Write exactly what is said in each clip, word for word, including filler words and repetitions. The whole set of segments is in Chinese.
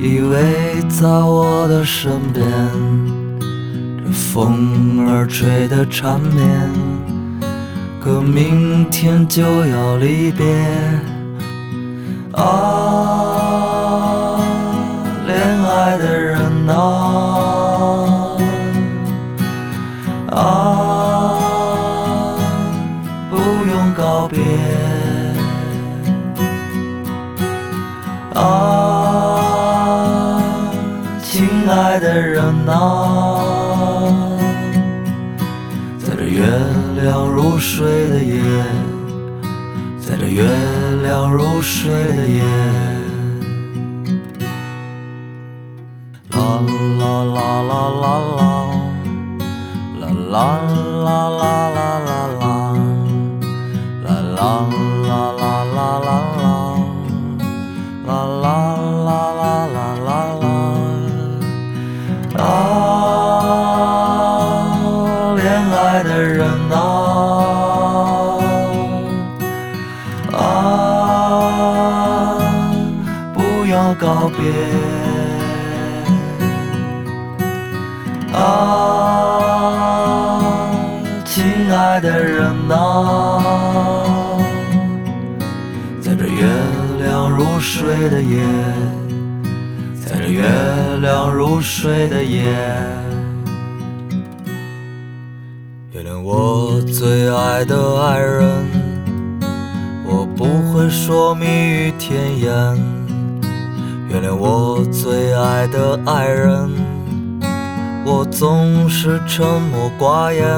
依偎在我的身边，这风儿吹得缠绵，可明天就要离别。啊，恋爱的人啊，啊，不用告别。啊，亲爱的人啊，在这月亮如水的夜，在这月亮如水的夜，啦啦啦啦啦啦，啦啦啦啦啦啦啦，啦啦啦啦啦啦，啦啦啦啦啦啦啦。啊，恋爱的人啊，啊，不要告别。啊，亲爱的人啊，在这月亮如水的夜，在这月亮如水的夜，原谅我最爱的爱人，我不会说蜜语甜言。原谅我最爱的爱人，我总是沉默寡言。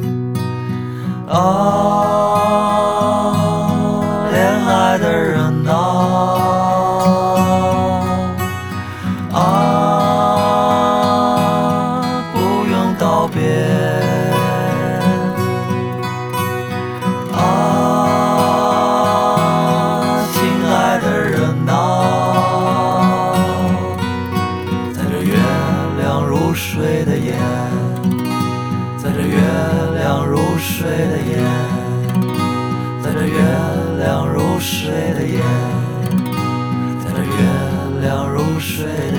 啊，恋爱的人啊，啊，不用告别。啊，亲爱的人啊，在这月亮如水的夜，在这月亮如水的夜，在这月亮如水的夜，在这月亮如水的夜。